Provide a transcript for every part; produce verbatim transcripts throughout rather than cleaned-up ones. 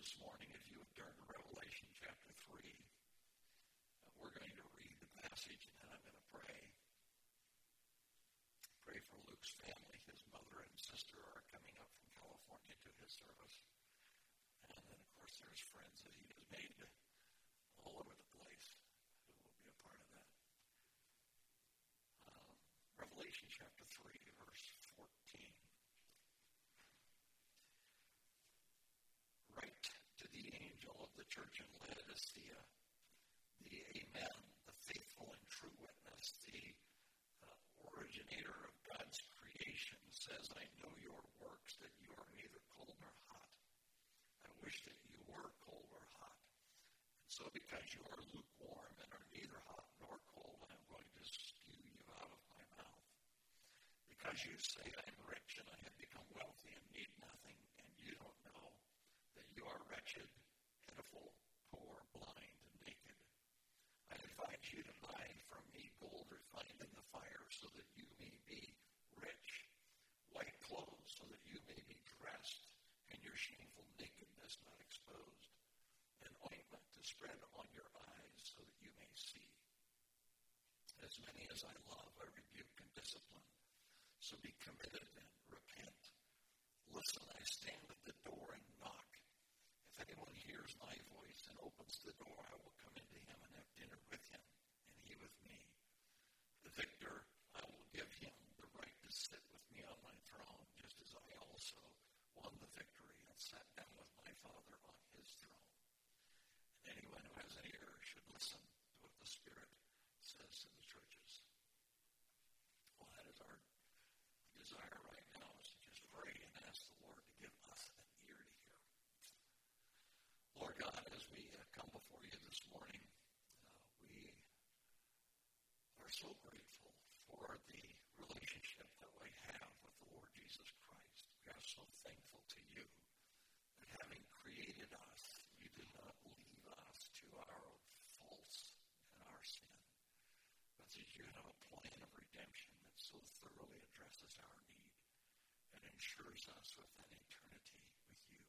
this morning, if you would turn to Revelation chapter three, uh, we're going to read the passage and then I'm going to pray. Pray for Luke's family. His mother and sister are coming up from California to his service. And then, of course, there's friends that he has made all over the place who will be a part of that. Um, Revelation chapter three, verse fourteen. Write to the angel of the church in Laodicea, the Amen, the faithful and true witness, the uh, originator of God's creation, says, I know your works, that you are neither cold nor hot. I wish that you were cold or hot. And so because you are lukewarm and are neither hot nor cold, I am going to spew you out of my mouth. Because you say, I am rich and I have become wealthy and need nothing, and you don't know that you are wretched, pitiful, poor, blind, and naked. I advise you to buy from me gold refined in the fire so that you may be rich, white clothes so that you may be dressed, and your shameful nakedness not exposed, and ointment to spread on your eyes so that you may see. As many as I love, I rebuke and discipline. So be committed and repent. Listen, I stand at the door and knock. If anyone hears my voice and opens the door, I will come into him and have dinner with him, and he with me. The victor, I will give him the right to sit with me on my throne, just as I also won the victory and sat down with my Father on his throne. And anyone who has an ear should listen to what the Spirit says to the churches. Well, that is our desire right now, is to just pray and ask the Lord to give us an ear to hear. Lord God, as we uh, come before you this morning, uh, we are so grateful for the relationship that we have with the Lord Jesus Christ. We are so thankful to you that having created us, you did not leave us to our faults and our sin, but that you have a plan of redemption that so thoroughly addresses our need and ensures us with an eternity with you.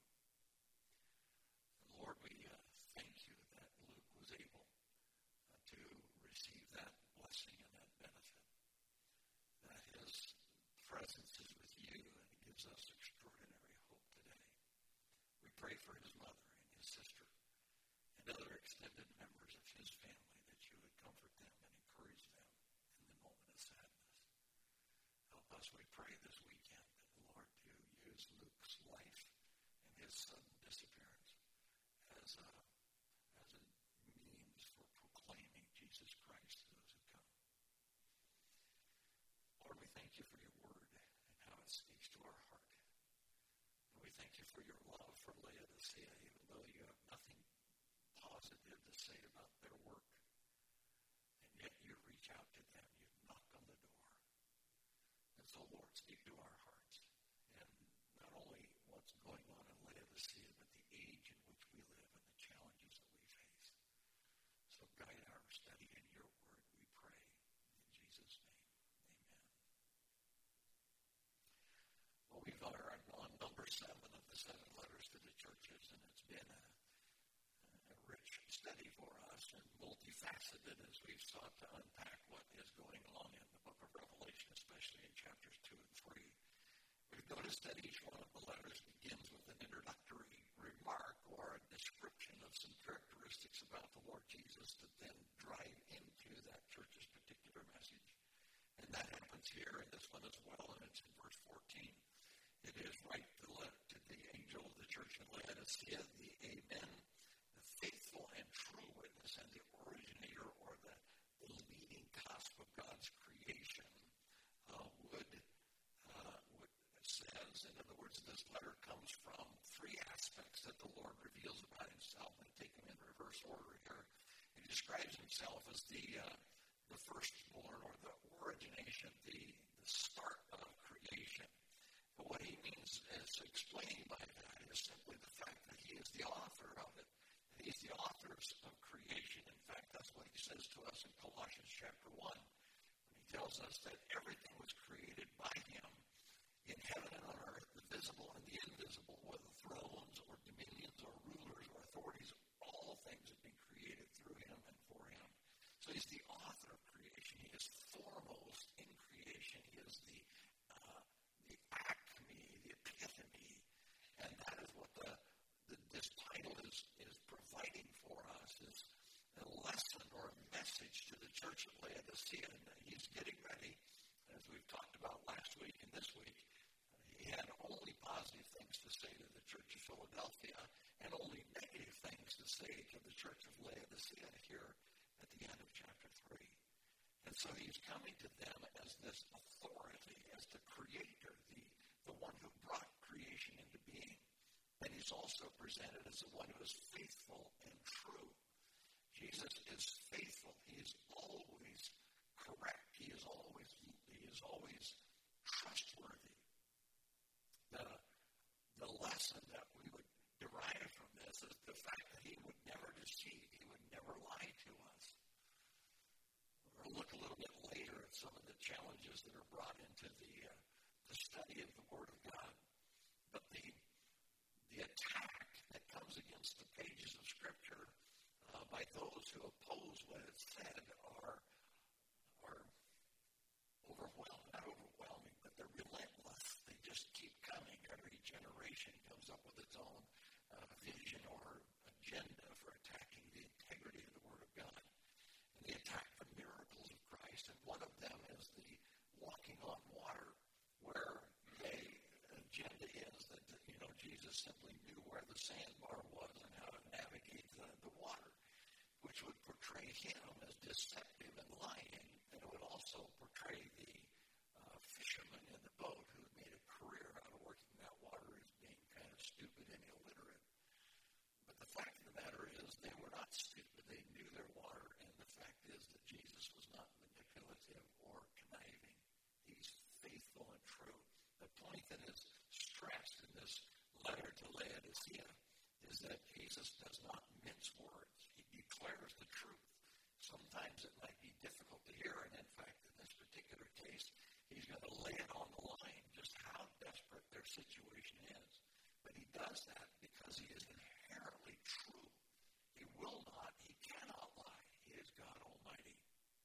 And Lord, we uh, thank you that Luke was able uh, to receive that blessing and that benefit, that his presence is with you and it gives us extraordinary hope today. We pray for his mother and his sister and other extended members of his family, that you would comfort them and encourage them in the moment of sadness. Help us, we pray, this weekend, Lord, to use Luke's life and his sudden disappearance as a, as a means for proclaiming Jesus Christ to those who come. Lord, we thank you for your word and how it speaks to our heart. And we thank you for your love for Laodicea, even though you have nothing positive to say about their work. And yet you reach out to them, you knock on the door. And so, Lord, speak to our hearts. And not only what's going on in Laodicea, but the age in which we live and the challenges that we face. So guide our study in your word, we pray. In Jesus' name, amen. Well, we've are on number seven of the seven letters to the churches, and it's been a, a rich study for us and multifaceted as we've sought to unpack what is going on in the book of Revelation, especially in chapters two and three. We've noticed that each one of the letters begins with an introductory remark or a description of some characteristics about the Lord Jesus that then drive into that church's particular message. And that happens here in this one as well, and it's in verse fourteen. It is right to, let, to the angel of the church in Laodicea, the Amen, the faithful and true witness, and the originator or the, the leading cusp of God's creation, uh, would, uh, would says, in other words, this letter comes from three aspects that the Lord reveals about himself, and take them in reverse order here. He describes himself as the uh, the firstborn, or the origination, the, the start of creation. But what he means is explained by that is simply the fact that he is the author of it. He's the author of creation. In fact, that's what he says to us in Colossians chapter one, when he tells us that everything was created by him in heaven and on earth, the visible and the invisible, whether thrones or dominions or rulers church at Laodicea, and he's getting ready, as we've talked about last week and this week. He had only positive things to say to the church of Philadelphia and only negative things to say to the church of Laodicea here at the end of chapter three. And so he's coming to them as this authority, as the creator, the, the one who brought creation into being. And he's also presented as the one who is faithful and true. Jesus is faithful. He is always correct. He is always, he is always trustworthy. The, the lesson that we would derive from this is the fact that he would never deceive. He would never lie to us. We'll look a little bit later at some of the challenges that are brought into the, uh, the study of the Word of God. But the, the attack that comes against the pages of Scripture uh, by those who oppose what it said are, are overwhelming, not overwhelming, but they're relentless. They just keep coming. Every generation comes up with its own uh, vision or agenda for attacking the integrity of the Word of God. And they attack the miracles of Christ. And one of them is the walking on water, where the agenda is that, you know, Jesus simply knew where the sandbar was and how to navigate the, the water, which would portray him as deceptive and lying. And it would also portray the uh, fisherman in the boat who had made a career out of working that water as being kind of stupid and illiterate. But the fact of the matter is they were not stupid. They knew their water, and the fact is that Jesus was not manipulative or conniving. He's faithful and true. The point that is stressed in this letter to Laodicea is that Jesus does not mince words. He declares the truth. Sometimes it might be difficult to hear, and in fact, in this particular case, he's going to lay it on the line just how desperate their situation is. But he does that because he is inherently true. He will not, he cannot lie. He is God Almighty.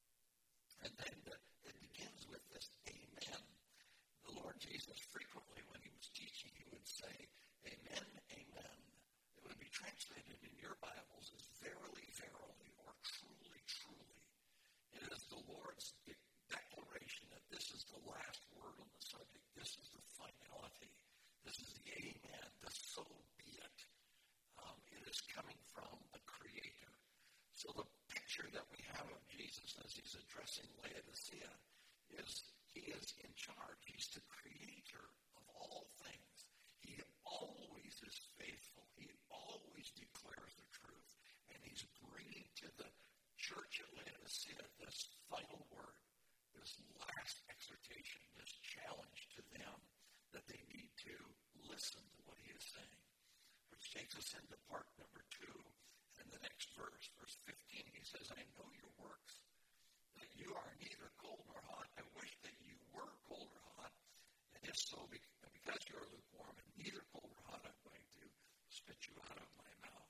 And then the, it begins with this amen. The Lord Jesus frequently, when he was teaching, he would say, amen, amen. It would be translated in your Bibles as verily, verily, or truly, truly. It is the Lord's de- declaration that this is the last word on the subject. This is the finality. This is the amen, the so be it. Um, it is coming from the Creator. So the picture that we have of Jesus as he's addressing Laodicea is he is in charge. He's the creator of all things. He always is faithful. He always declares the truth. And he's bringing to the church at Laodicea this final word, this last exhortation, this challenge to them that they need to listen to what he is saying. Which takes us into part number two. In the next verse, verse fifteen, he says, I know your works, that you are neither cold nor hot. I wish that you were cold or hot. And if so, because you are lukewarm and neither cold or hot, I'm going to spit you out of my mouth.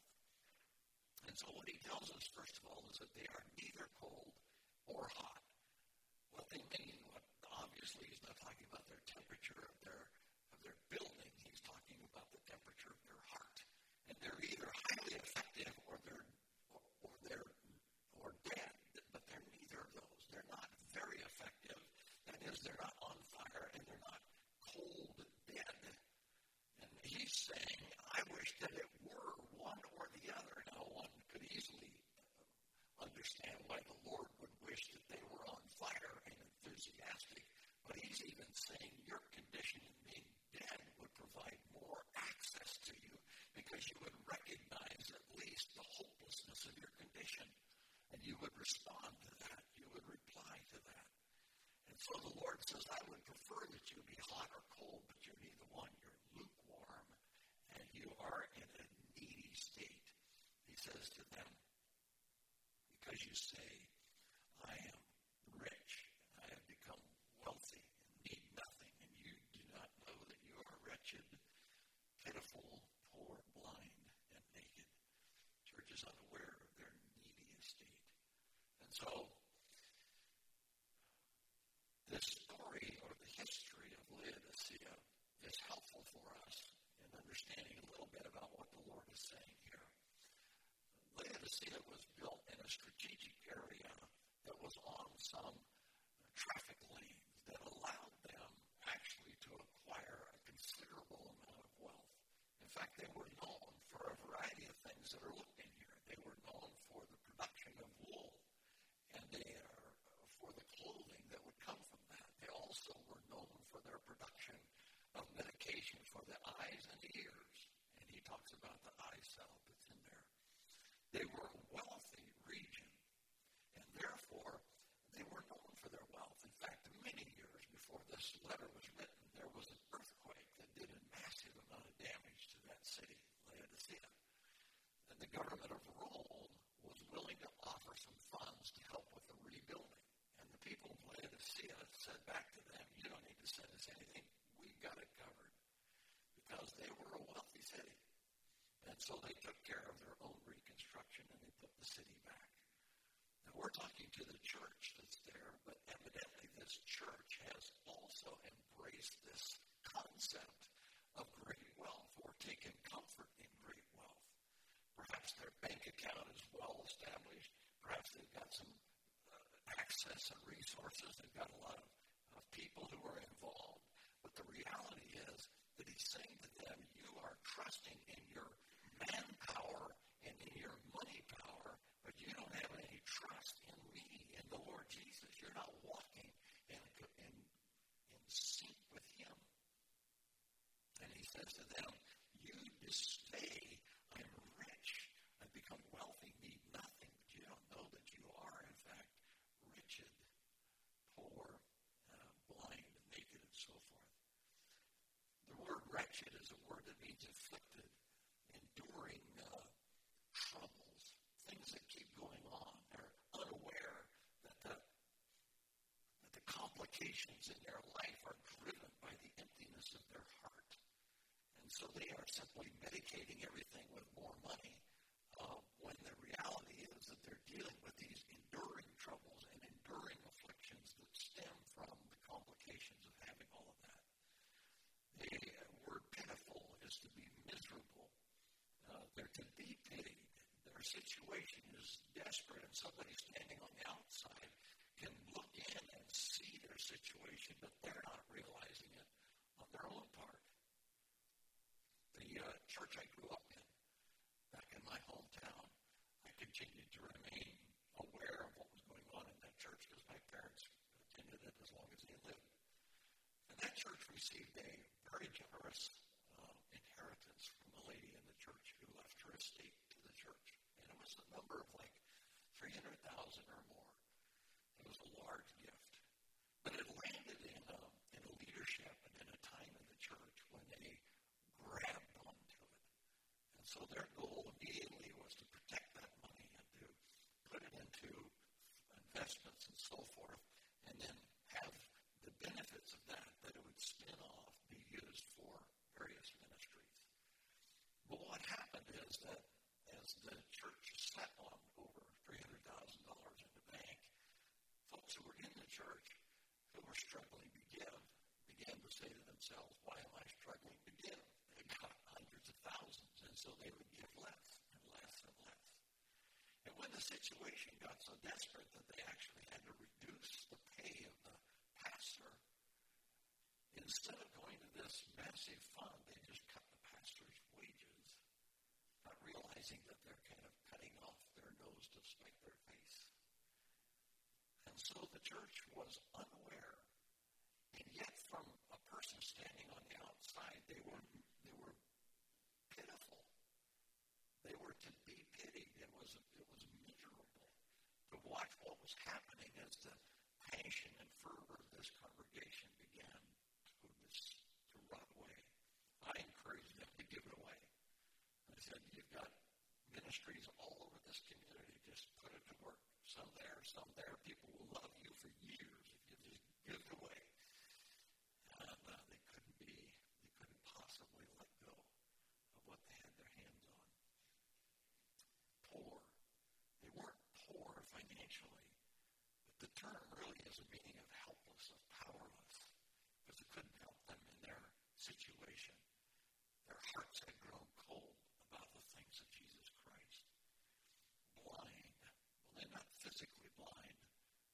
And so what he tells us, first of all, is that they are neither cold or hot. What they mean, what obviously he's not talking about their temperature of their of their building. He's talking about the temperature of their heart. And they're either highly effective or they're or, or they're or dead, but they're neither of those. They're not very effective. That is, they're not on fire and they're not cold dead. And he's saying, I wish that it were one or the other. Now, one could easily understand why the Lord would wish that they were on fire and enthusiastic. But he's even saying your condition in being dead would provide more access to you, because you would recognize at least the hopelessness of your condition, and you would respond to that. You would reply to that. And so the Lord says, I would prefer that you be hot or cold, but you're neither one. You're lukewarm, and you are in a needy state. He says to them, because you say, I am rich, and I have become wealthy, and need nothing, and you do not know that you are wretched, pitiful, poor, blind, and naked. Church is unaware of their needy estate. And so, this story or the history of Laodicea is helpful for us in understanding a little bit about what the Lord is saying here. Laodicea was built in a strategic area that was on some traffic lanes that allowed them actually to acquire a considerable amount of wealth. In fact, they were known for a variety of things that are looked in here. They were known for the production of wool, and they are for the clothing that would come from that. They also were known for their production of medication for the eyes and the ears, and he talks about the eye salve that's in there. They were a wealthy region, and therefore they were known for their wealth. In fact, many years before this letter was written, there was an earthquake that did a massive amount of damage to that city, Laodicea. And the government of Rome was willing to offer some funds to help with the rebuilding. And the people of Laodicea said back to them, you don't need to send us anything. We've got it covered. Because they were a wealthy city. And so they took care of their own reconstruction and they put the city back. Now we're talking to the church that's there, but evidently this church has also embraced this concept of great wealth or taken comfort in great wealth. Perhaps their bank account is well established. Perhaps they've got some uh, access and resources. They've got a lot of, of people who are involved. But the reality is that he's saying to them, you are trusting in your manpower and in your money power, but you don't have any trust in me, in the Lord Jesus. You're not walking in, in, in sync with him. And he says to them, you disday, I'm rich, I've become wealthy, need nothing, but you don't know that you are, in fact, wretched, poor, uh, blind, naked, and so forth. The word wretched is a word that means afflicted, enduring uh, troubles, things that keep going on. They're unaware that the, that the complications in their life are driven by the emptiness of their heart. And so they are simply medicating everything with more money uh, when the reality is that they're dealing with these enduring troubles and enduring afflictions that stem from the complications of having all of that. The word pitiful is to be miserable. Uh, they're to be pitied. Their situation is desperate, and somebody standing on the outside can look in and see their situation, but they're not realizing it on their own part. The uh, church I grew up in, back in my hometown, I continued to remain aware of what was going on in that church because my parents attended it as long as they lived. And that church received a very generous uh, inheritance from a lady in the church who left her estate to the church. And it was a number of like three hundred thousand dollars or more. It was a large gift. But it landed in a, in a leadership and in a time in the church when they grabbed onto it. And so their goal immediately was to protect that money and to put it into investments and so forth, and then have the benefits of that, that it would spin off, be used for various ministries. But what happened is that as the church sat on over three hundred thousand dollars in the bank, folks who were in the church who were struggling to give began to say to themselves, why am I struggling to give? They got hundreds of thousands, and so they would give less and less and less. And when the situation got so desperate that they actually had to reduce the pay of the pastor, instead of going to this massive fund, they just cut the pastor's wages, not realizing that they're kind of cutting off their nose to spite their face. And so the church was unaware. And yet from a person standing on the outside, they were they were pitiful. They were to be pitied. It was it was miserable to watch what was happening as the passion and fervor of this congregation began to, to rot away. I encouraged them to give it away. I said, you've got ministries all over this community. Just put it to work. Some there, some there. People will love you for years if you just give it away. And uh, they couldn't be, they couldn't possibly let go of what they had their hands on. Poor. They weren't poor financially, but the term really has a meaning of helpless, of powerless, because it couldn't help them in their situation. Their hearts had grown cold about the things of Jesus Christ. Blind. Well, they're not physically blind,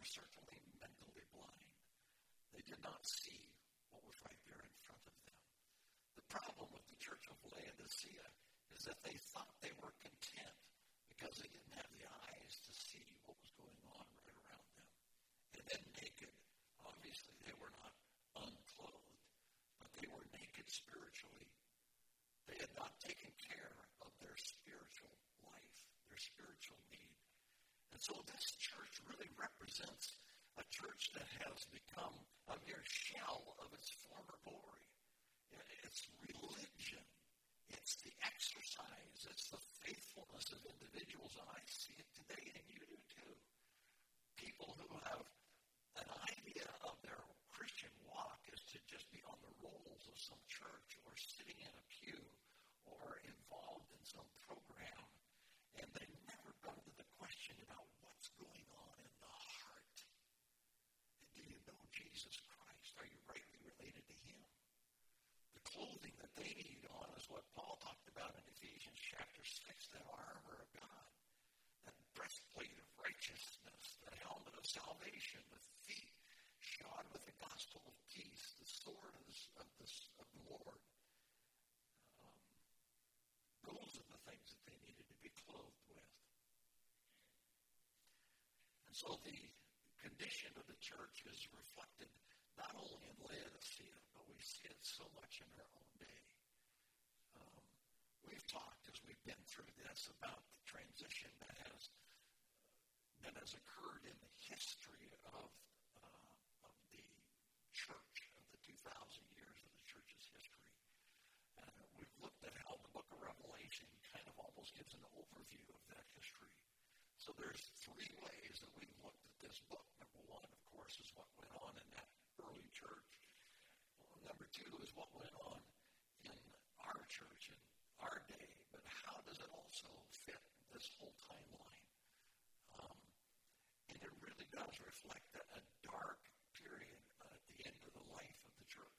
were certainly mentally blind. They did not see what was right there in front of them. The problem with the church of Laodicea is that they thought they were content because they didn't have the eyes to see what was going on right around them. And then naked. Obviously, they were not unclothed, but they were naked spiritually. They had not taken care of their spiritual life, their spiritual need. And so this church really represents a church that has become a mere shell of its former glory. It's religion. It's the exercise. It's the faithfulness of individuals. And I see it today, and you do too. People who have an idea of their Christian walk is to just be on the rolls of some church or sitting in a pew or involved in some program, and they never go to the question about what's going on in the heart. And do you know Jesus Christ? Are you rightly related to Him? The clothing that they need on is what Paul talked about in Ephesians chapter six, that armor of God, that breastplate of righteousness, the helmet of salvation, the feet shod with the gospel of peace, the sword of the, of the, of the Lord. Um, those are the things that they needed to be clothed with. And so the condition of the church is reflected not only in Laodicea, but we see it so much in our own day. Um, we've talked, as we've been through this, about the transition that has that has occurred in the history of uh, of the church, of the two thousand years of the church's history. And uh, we've looked at how the book of Revelation kind of almost gives an overview of that history. So there's three ways that we've looked at this book. Number one, of course, is what went on in that early church. Well, number two is what went on in our church in our day. But how does it also fit this whole timeline? Um, and it really does reflect a, a dark period uh, at the end of the life of the church,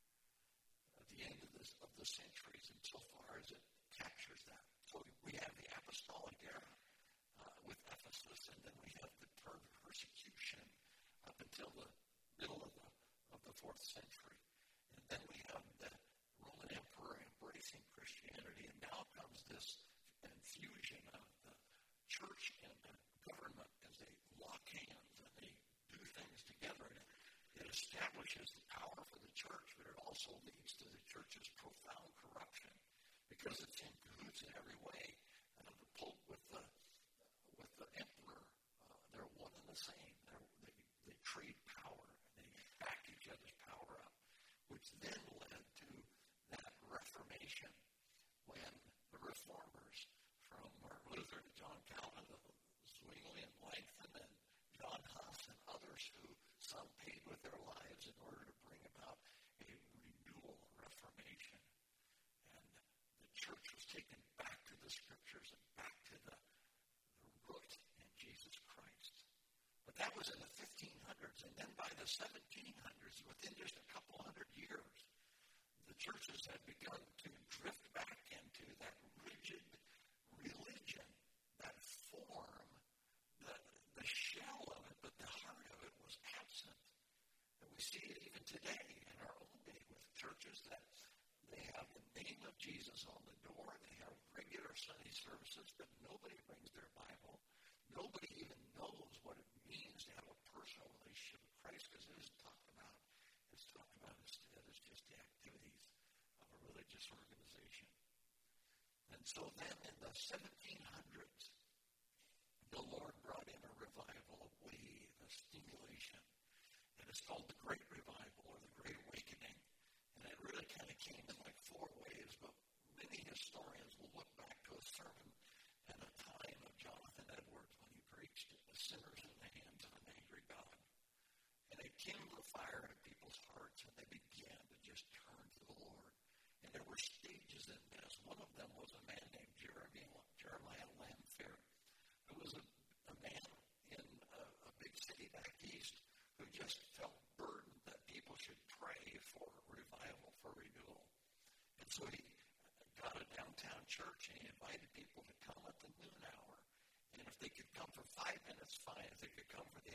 at the end of, this, of the centuries, insofar as it captures that. So we have the apostolic era uh, with Ephesus, and then we have the per- persecution up until the middle of the of the fourth century. And then we have the Roman emperor embracing Christianity, and now comes this infusion of the church and the government as they lock hands and they do things together. And it establishes the power for the church, but it also leads to the church's profound corruption because it's in cahoots in every way. Uh, the Pope with the with the emperor, uh, they're one and the same. They're, they they trade power. Back each other's power up, which then led to that Reformation when the reformers from Martin Luther to John Calvin to Zwingli and Melanchthon and John Huss and others who some paid with their lives in order to bring about a renewal Reformation. And the church was taken back to the scriptures and back to the, the root in Jesus Christ. But that was in the fifteen hundreds, and then by the seventeen hundreds, within just a couple hundred years, the churches had begun to drift back into that rigid religion, that form, the, the shell of it, but the heart of it was absent. And we see it even today in our own day with churches that they have the name of Jesus on the door, they have regular Sunday services, but nobody brings their Bible. Nobody even knows what it means to have a personal relationship with Christ, because it isn't talked about. It's talked about instead as just the activities of a religious organization. And so then in the seventeen hundreds, the Lord brought in a revival, a wave, a stimulation. And it's called the Great Revival or the Great Awakening. And it really kind of came in like four waves, but many historians will look back to a sermon and a time of Jonathan Edwards when he preached the sinners in the hands of an angry God. And it kindled a fire in people's hearts, and they began to just turn to the Lord. And there were stages in this. One of them was a man named Jeremiah, Jeremiah Lanphier, who was a, a man in a, a big city back east who just felt burdened that people should pray for revival, for renewal. And so he got a downtown church, and he invited people to come at the noon hour. And if they could come for five minutes, fine. If they could come for the hour,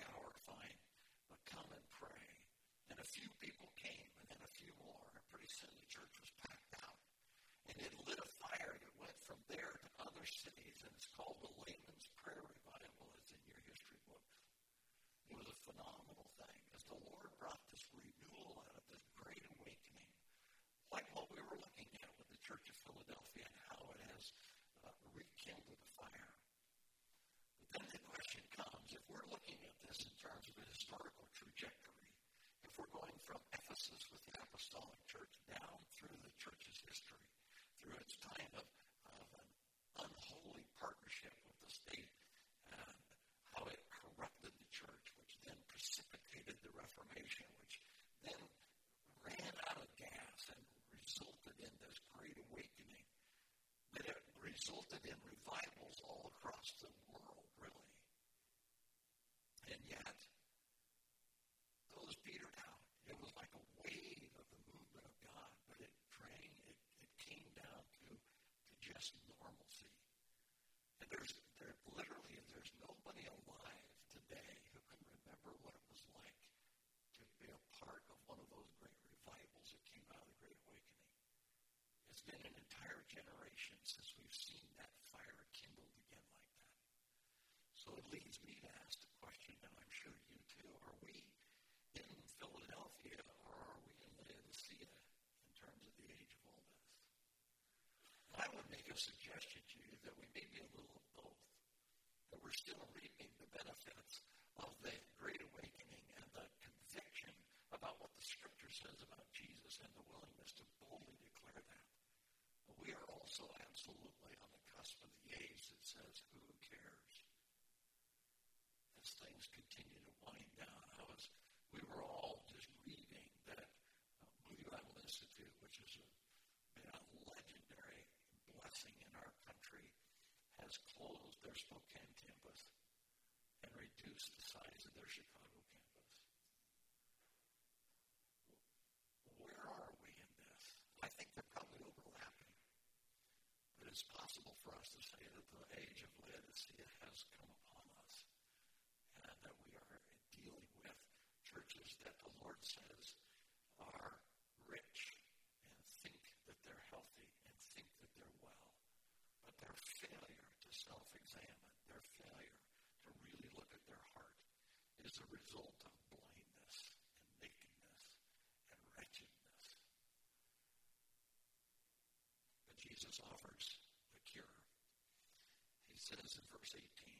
fine, but come and pray. And a few people came, and then a few more, and pretty soon the church was packed out. And it lit a fire that went from there to other cities, and it's called the Layman's Prayer Revival. It's in your history book. It was a phenomenal thing, as the Lord brought this renewal out of this great awakening, like what we were looking at with the Church of Philadelphia and how it has uh, rekindled the fire. But then the question comes, if we're looking at this in terms of a historical trajectory, if we're going from Ephesus with the Apostolic Church down through the church's history, through its time of, of an unholy partnership with the state and how it corrupted the church, which then precipitated the Reformation, which then ran out of gas and resulted in this great awakening, that it resulted in revivals all across the world, really. And yet, those petered out. It was like a wave of the movement of God, but it drained, it, it came down to, to just normalcy. And there's there literally there's nobody alive today who can remember what it was like to be a part of one of those great revivals that came out of the Great Awakening. It's been an entire generation since we've seen that fire kindled again like that. So it leads me to ask the question, and I'm sure you too, are we in Philadelphia or are we in Laodicea in terms of the age of all this? I would make a suggestion to you that we may be a little of both, that we're still reaping the benefits of the Great Awakening and the conviction about what the Scripture says about Jesus and the willingness to boldly declare that. But we are also absolutely on the cusp of the age that says, who cares? As things continue to wind down, I was, we were all just reading that uh, Moody Bible Institute, which has a, been a legendary blessing in our country, has closed their Spokane campus and reduced the size of their Chicago campus. Where are we in this? I think they're probably overlapping. But it's possible for us to say that the age of Laodicea has come upon us and that we are dealing with churches that the Lord says are rich and think that they're healthy and think that they're well. But their failure to self-examine, their failure to really look at their heart is a result of blindness and nakedness and wretchedness. But Jesus offers a cure. He says in verse eighteen,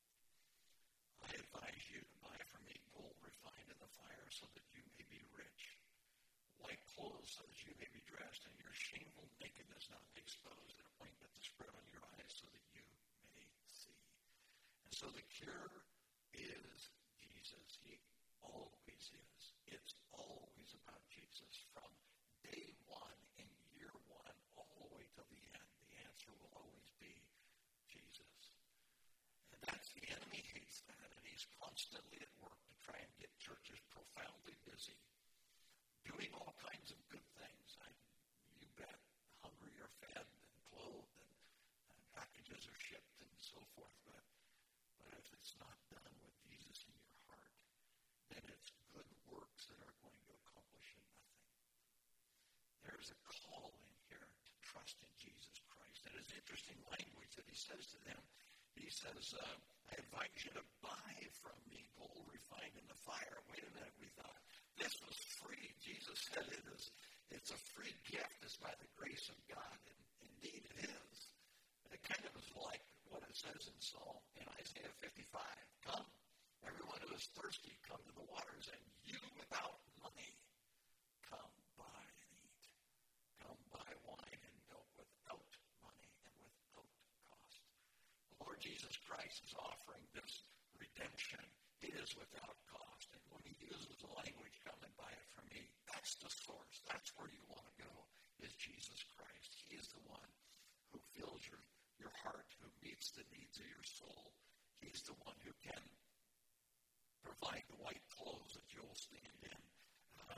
I advise you to buy from me gold refined in the fire so that you may be rich, white clothes so that you may be dressed, and your shameful nakedness not be exposed, and ointment to spread on your eyes so that you may see. And so the cure is Jesus. He always is. It's always about Jesus. From day one in year one all the way to the end, the answer will always be Jesus. And that's the enemy hates that, and he's constantly at work to try and get churches profoundly busy, doing all kinds of good things. I, you bet, hungry are fed and clothed and, and packages are shipped and so forth. But, but if it's not done with Jesus in your heart, then it's good works that are going to accomplish nothing. There's a calling here to trust in Jesus Christ. And it's interesting language that he says to them. He says, uh, I invite you to buy from me gold refined in the fire. Wait a minute, we thought this was free. Jesus said it is. It's a free gift. It's by the grace of God. And indeed it is. And it kind of is like what it says in Psalm, in Isaiah fifty-five. Come, everyone who is thirsty, come to the waters, and you without money, come buy and eat. Come buy wine and milk without money and without cost. The Lord Jesus Christ is offering this redemption. It is without cost. And when he uses the language, come and buy it from me, that's the source. That's where you want to go, is Jesus Christ. He is the one who fills your, your heart, who meets the needs of your soul. He's the one who can provide the white clothes that you'll stand in, uh,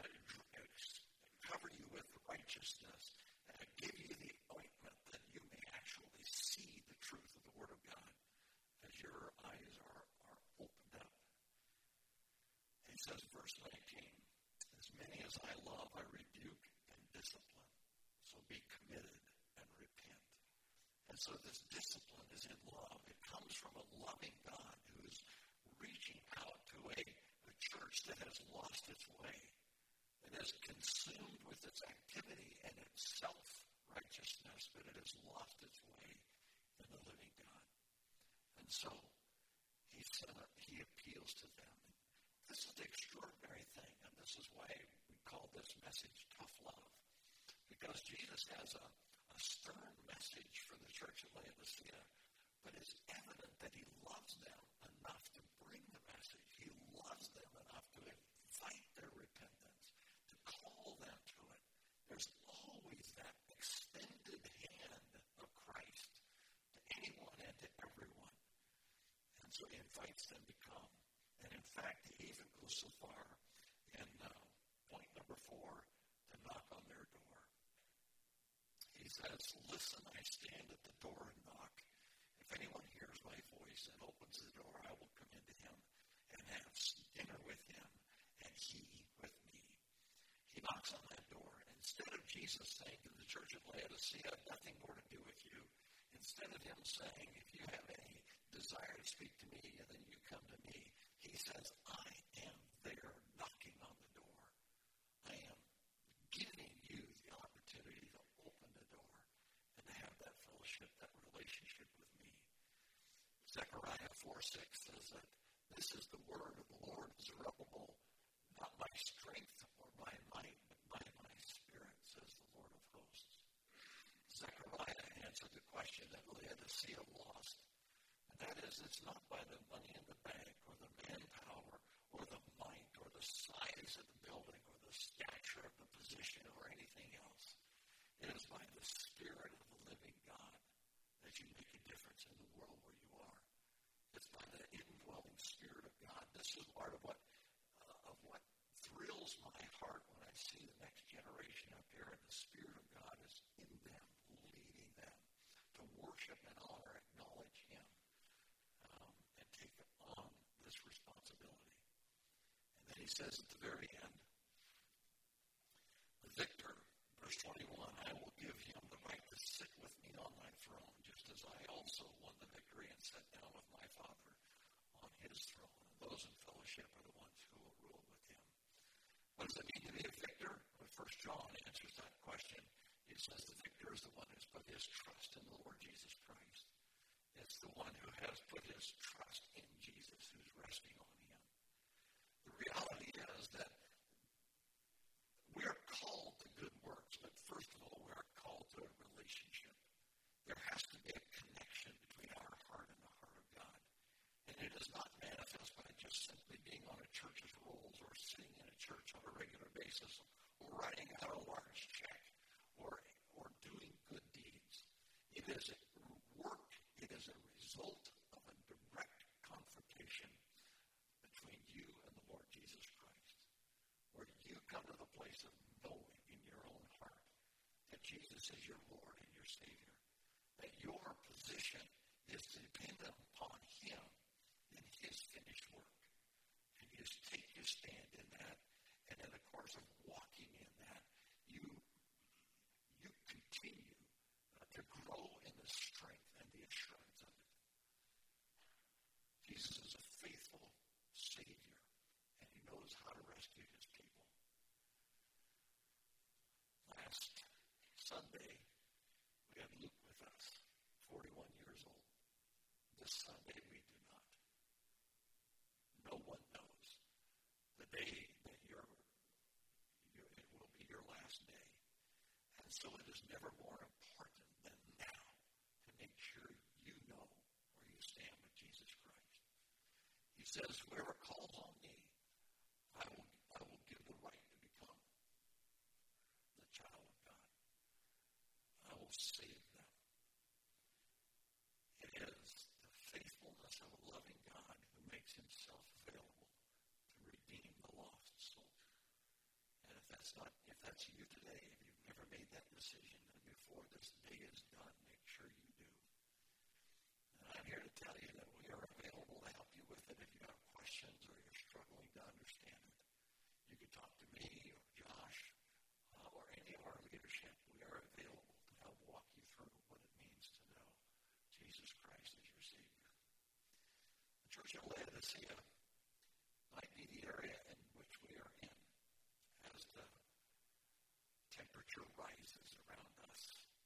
cover you with righteousness, uh, give you the ointment that you may actually see the truth of the Word of God as your eyes are, are opened up. says, verse nineteen, as many as I love, I rebuke and discipline. So be committed and repent. And so this discipline is in love. It comes from a loving God who is reaching out to a, a church that has lost its way, that is consumed with its activity and its self-righteousness, but it has lost its way in the living God. And so he, uh, he appeals to them. This is the extraordinary thing, and this is why we call this message tough love, because Jesus has a, a stern message for the church of Laodicea, but it's evident that he loves them enough to bring the message. He loves them enough to invite their repentance, to call them to it. There's always that extended hand of Christ to anyone and to everyone. And so he invites them to come. And in fact, he even goes so far in uh, point number four to knock on their door. He says, listen, I stand at the door and knock. If anyone hears my voice and opens the door, I will come into him and have dinner with him and he with me. He knocks on that door. Instead of Jesus saying to the church of Laodicea, nothing more to do with you, instead of him saying, if you have any desire to speak to me, and then you come to me, he says, I am there knocking on the door. I am giving you the opportunity to open the door and to have that fellowship, that relationship with me. Zechariah four six says that this is the word of the Lord, Zerubbabel, not by strength or by might, but by my spirit, says the Lord of hosts. Zechariah answered the question that Laodicea lost. And that is, it's not by the money in the bank or the manpower or the might or the size of the building or the stature of the position or anything else. It is by the Spirit of the living God that you make a difference in the world where you are. It's by the indwelling Spirit of God. This is part of what uh, of what thrills my heart when I see the next generation up here, and the Spirit of God is in them, leading them to worship and honor, acknowledge Him, um, and take on this responsibility. And then he says at the very end, the victor, verse twenty-one, I will give him the right to sit with me on my throne, just as I also won the victory and sat down with my Father on his throne. And those in fellowship are the ones who will rule with him. What does it mean to be a victor? Well, First John answers that question. It says the victor is the one who's put his trust in the Lord Jesus Christ. It's the one who has put his trust in Jesus, who's resting on him. The reality is that we are called to good works, but first of all, we are called to a relationship. There has to be a connection between our heart and the heart of God. And it is not manifest by just simply being on a church's rolls or sitting in a church on a regular basis or writing out a large check or, or doing good deeds. It is a work. It is a result of a direct confrontation between you and the Lord Jesus Christ, where you come to the place of knowing in your own heart that Jesus is your Lord and your Savior, that your position is dependent upon Him and His finished work. And you just take your stand in that, and in the course of walking in that, you you continue uh, to grow in the strength and the assurance of it. Jesus is a faithful Savior, and He knows how to rescue His people. Last Sunday, we had Luke with us, forty-one years old. This Sunday, we do not. No one knows the day that you're, you're, it will be your last day. And so it is never more important than now to make sure you know where you stand with Jesus Christ. He says, whoever calls on me, I will, I will give the right to become the child of God. I will save them. It is the faithfulness of a loving God who makes Himself available to redeem the lost soul. And if that's not, if that's you today, if you've never made that decision, and before this day is done, make sure you do. And I'm here to tell you that we are available to help you with it if you have questions or you're struggling to understand it. talk to me or Josh uh, or any of our leadership, we are available to help walk you through what it means to know Jesus Christ as your Savior. The church of Laodicea might be the area in which we are in as the temperature rises around us.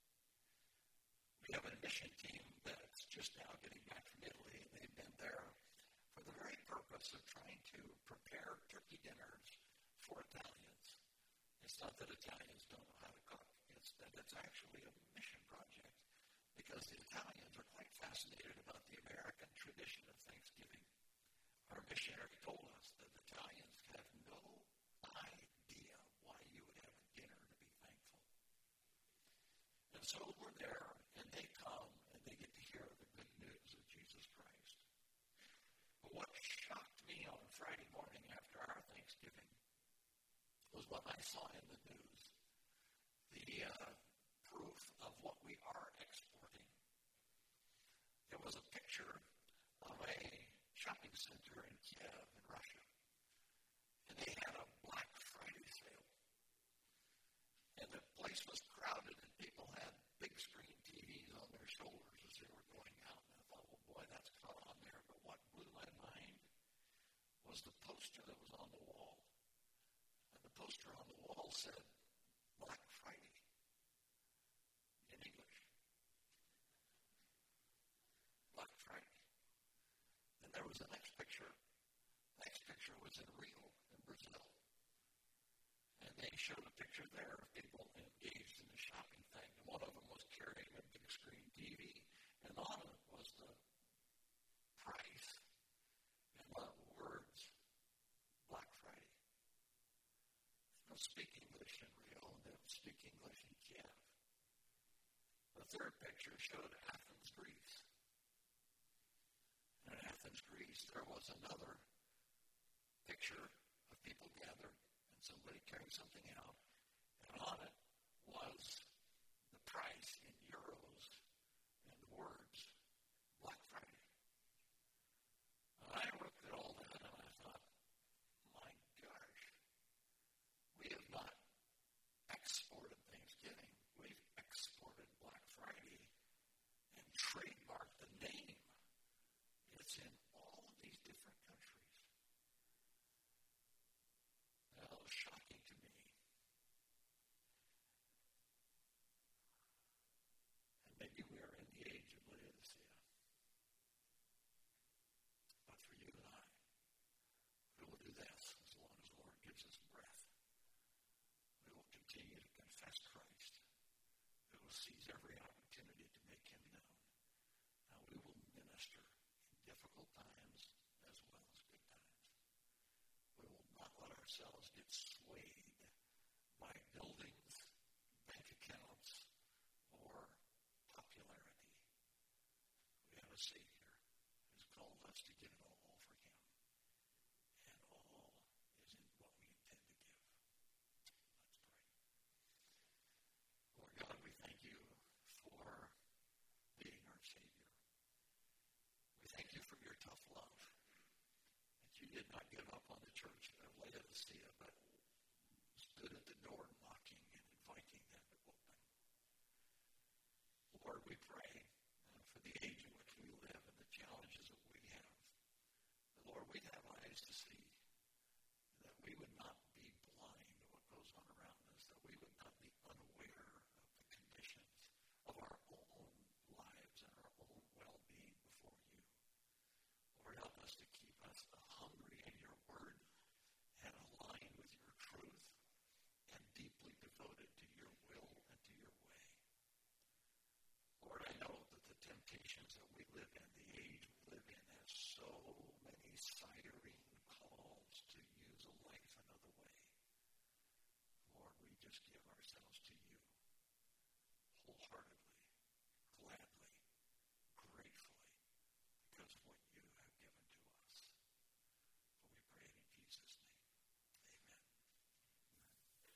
We have a mission team that's just now getting back from Italy, and they've been there for the very purpose of trying to prepare turkey dinners for Italians. It's not that Italians don't know how to cook. It's that it's actually a mission project because the Italians are quite fascinated about the American tradition of Thanksgiving. Our missionary told us that Italians have no idea why you would have a dinner to be thankful. And so we're there, and they come, and they get to hear the good news of Jesus Christ. But what shocked me on Friday morning after our Thanksgiving was what I saw in the news, the uh, proof of what we are exporting. There was a picture of a shopping center in Kiev, in Russia, and they had a Black Friday sale. And the place was crowded, and people had big screen T Vs on their shoulders as they were going out. And I thought, well, boy, that's caught on there. But what blew my mind was the poster that was on the wall. And the poster on the wall said, Black Friday, in English. Black Friday. And there was the next picture. The next picture was in Rio, in Brazil. And they showed a picture there of people engaged in the shopping thing. And one of them was carrying a big screen T V. And on it was the price and the words, Black Friday. They don't speak English in Rio, and they don't speak English in Kiev. The third picture showed Athens, Greece. And in Athens, Greece, there was another picture of people gathered and somebody carrying something out. And on it was the price in euros and the words, Black Friday. And I looked at all that and I thought, my gosh, we have not exported Thanksgiving. We've exported Black Friday and trademarked the name. It's in all of these different countries. Now, it was shocking to me. And maybe we are in the age of Laodicea. But for you and I, we will do this as long as the Lord gives us breath. We will continue to confess Christ. We will seize every opportunity to make him known. Now, we will minister in difficult times.